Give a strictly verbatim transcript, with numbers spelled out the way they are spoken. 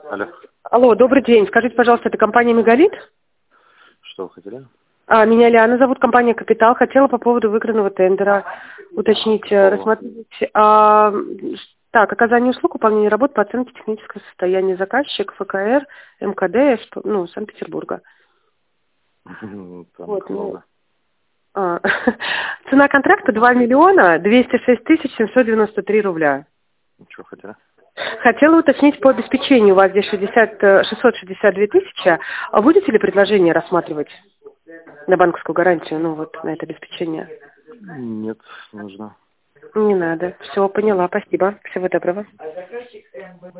Алло. Алло, добрый день. Скажите, пожалуйста, это компания «Мегалит»? Что вы хотели? А, меня Лиана зовут, компания «Капитал». Хотела по поводу выигранного тендера уточнить, э, рассмотреть. А, так, оказание услуг, выполнение работ по оценке технического состояния. Заказчик ФКР, МКД, ну, Санкт-Петербурга. Там Вот, ну, много. а, цена контракта два миллиона двести шесть тысяч семьсот девяносто три рубля. Чего хотели? Хотела уточнить по обеспечению. У вас здесь шестьдесят, э, шестьсот шестьдесят две тысячи. А будете ли предложение рассматривать на банковскую гарантию, ну вот, на это обеспечение? Нет, не нужно. Не надо. Все, поняла. Спасибо. Всего доброго.